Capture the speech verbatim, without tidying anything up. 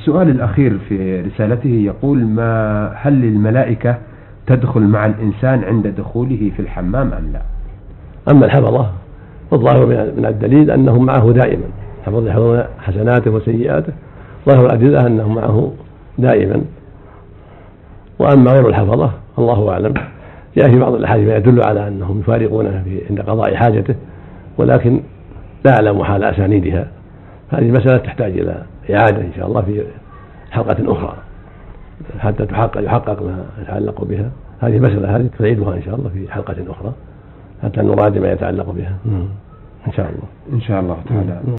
السؤال الأخير في رسالته يقول: ما هل الملائكة تدخل مع الإنسان عند دخوله في الحمام أم لا؟ أما الحفظة والظاهر من الدليل أنهم معه دائما، حفظ يحفظون حسناته وسيئاته، ظاهر الأدلة أنهم معه دائما. وأما غير الحفظة الله أعلم، جاء في بعض الأحاديث ما يدل على أنهم يفارقونه عند قضاء حاجته، ولكن لا أعلم حال أسانيدها. هذه المسألة تحتاج إلى إعادة إن شاء الله في حلقة أخرى حتى تحقق يحقق ما يتعلق بها. هذه المسألة هذه تعيدها إن شاء الله في حلقة أخرى حتى نراجع ما يتعلق بها إن شاء الله. إن شاء الله تعالى.